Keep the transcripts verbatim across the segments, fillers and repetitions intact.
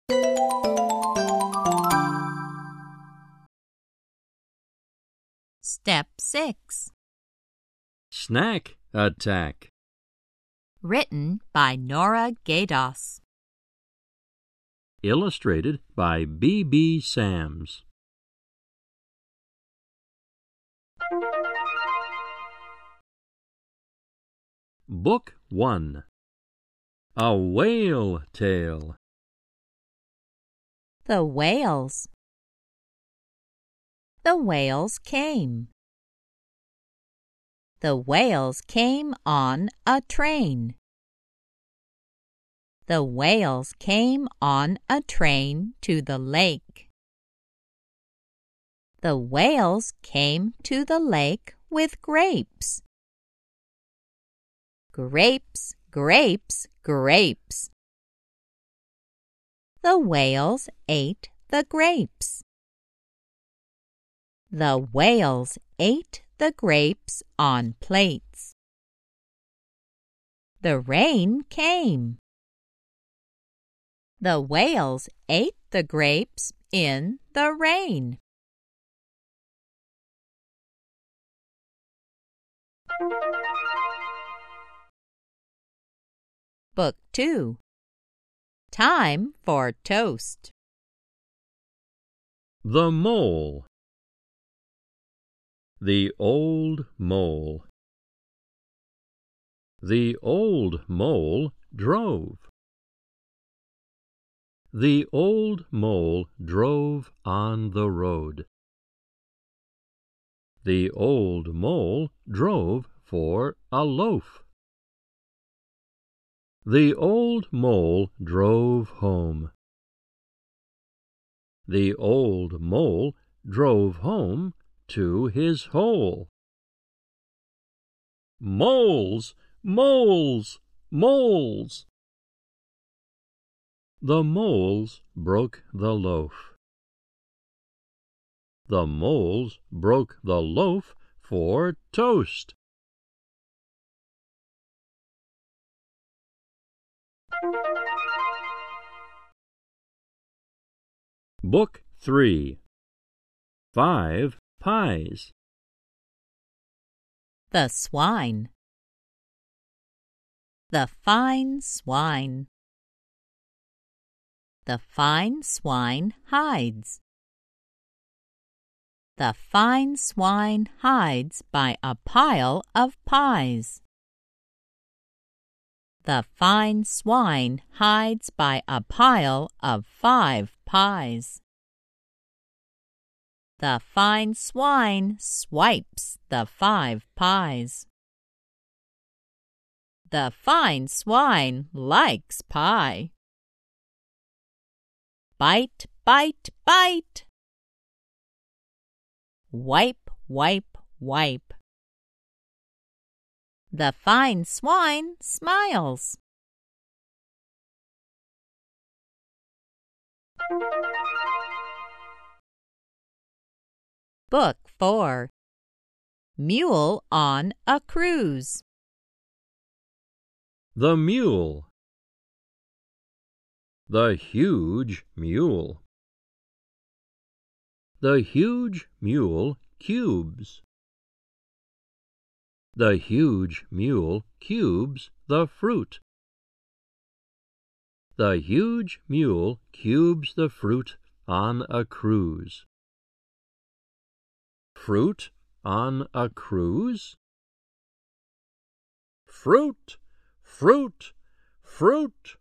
Step six. Snack attack. Written by Nora Gaydos. Illustrated by B B Sams. Book one. A Whale Tale. The whales. The whales came. The whales came on a train. The whales came on a train to the lake. The whales came to the lake with grapes. Grapes, grapes, grapes. The whales ate the grapes. The whales ate the grapes on plates. The rain came. The whales ate the grapes in the rain. Book two. Time for toast. The Mole. The Old Mole. The old mole drove. The old mole drove on the road. The old mole drove for a loaf. The old mole drove home. The old mole drove home to his hole. Moles! Moles! Moles! The moles broke the loaf. The moles broke the loaf for toast. Book three. Five Pies. The swine. The fine swine. The fine swine hides. The fine swine hides by a pile of pies. The fine swine hides by a pile of five pies. The fine swine swipes the five pies. The fine swine likes pie. Bite, bite, bite. Wipe, wipe, wipe. The fine swine smiles. Book four. Mule on a Cruise. The Mule. The huge mule. The huge mule cubes. The huge mule cubes the fruit. The huge mule cubes the fruit on a cruise. Fruit on a cruise? Fruit! Fruit! Fruit!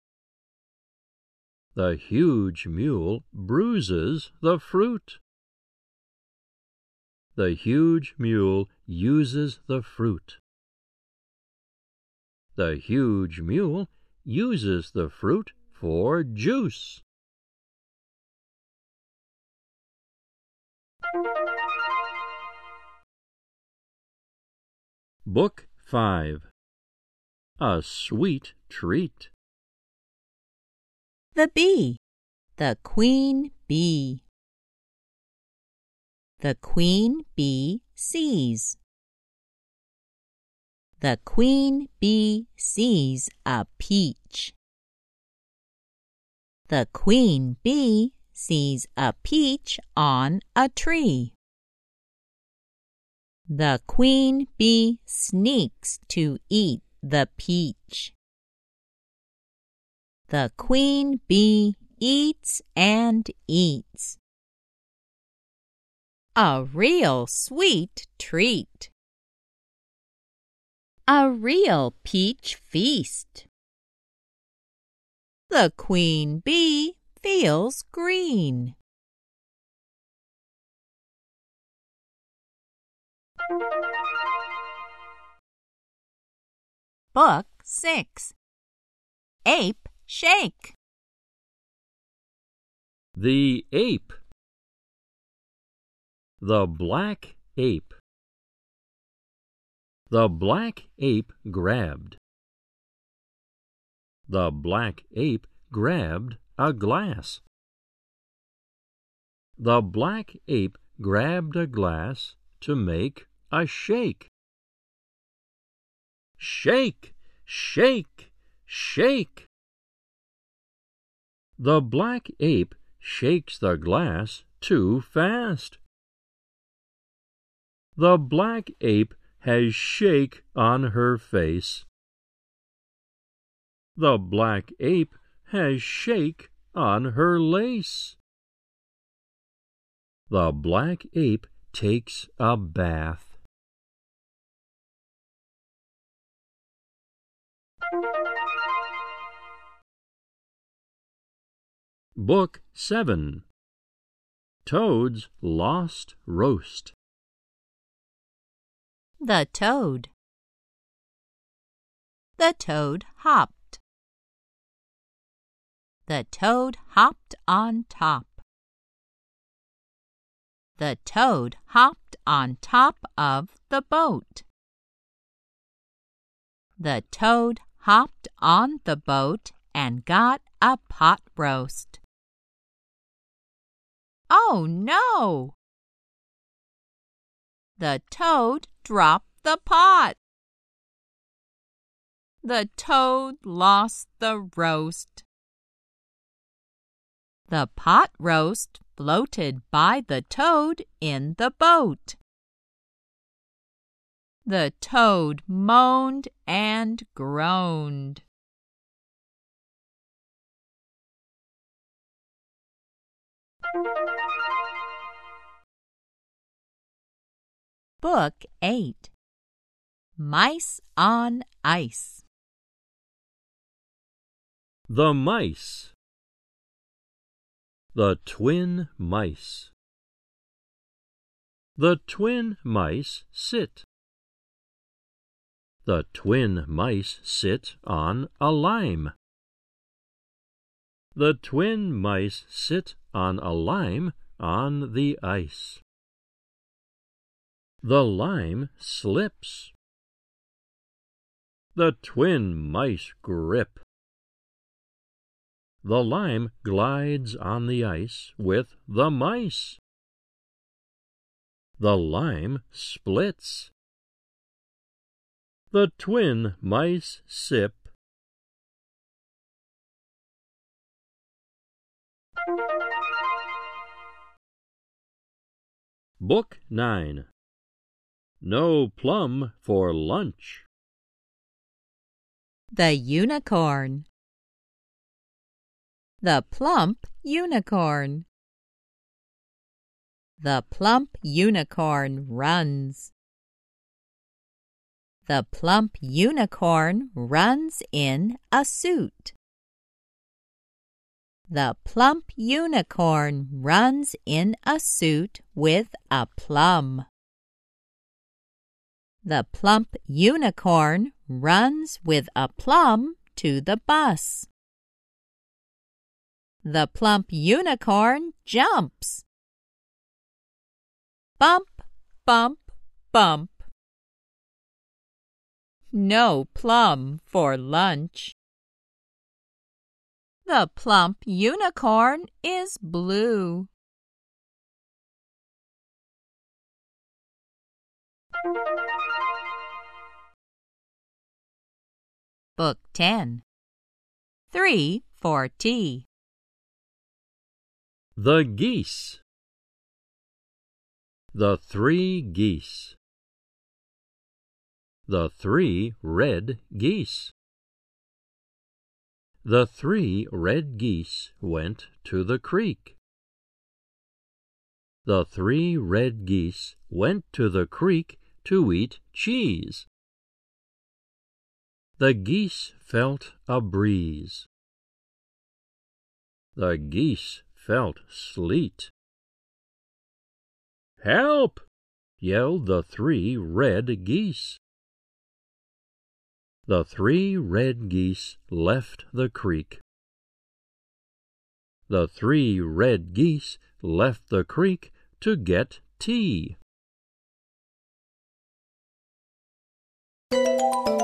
The huge mule bruises the fruit. The huge mule uses the fruit. The huge mule uses the fruit for juice. Book five. A Sweet Treat. The bee. The queen bee. The queen bee sees. The queen bee sees a peach. The queen bee sees a peach on a tree. The queen bee sneaks to eat the peach. The queen bee eats and eats. A real sweet treat. A real peach feast. The queen bee feels green. Book six. Ape Shake. The ape. The black ape. The black ape grabbed. The black ape grabbed a glass. The black ape grabbed a glass to make a shake. Shake, shake, shake. The black ape shakes the glass too fast. The black ape has shake on her face. The black ape has shake on her lace. The black ape takes a bath. Book seven. Toad's Lost Roast. The toad. The toad hopped. The toad hopped on top. The toad hopped on top of the boat. The toad hopped on the boat and got a pot roast. Oh no! The toad dropped the pot. The toad lost the roast. The pot roast floated by the toad in the boat. The toad moaned and groaned. Book eight. Mice on Ice. The mice. The twin mice. The twin mice sit. The twin mice sit on a lime. The twin mice sit on a lime on the ice. The lime slips. The twin mice grip. The lime glides on the ice with the mice. The lime splits. The twin mice sip. Book nine. No plum for lunch. The unicorn. The plump unicorn. The plump unicorn runs. The plump unicorn runs in a suit. The plump unicorn runs in a suit with a plum. The plump unicorn runs with a plum to the bus. The plump unicorn jumps. Bump, bump, bump. No plum for lunch. The plump unicorn is blue. Book ten. Three for tea. The geese. The three geese. The three red geese. The three red geese went to the creek. The three red geese went to the creek to eat cheese. The geese felt a breeze. The geese felt sleet. "Help!" yelled the three red geese. The three red geese left the creek. The three red geese left the creek to get tea.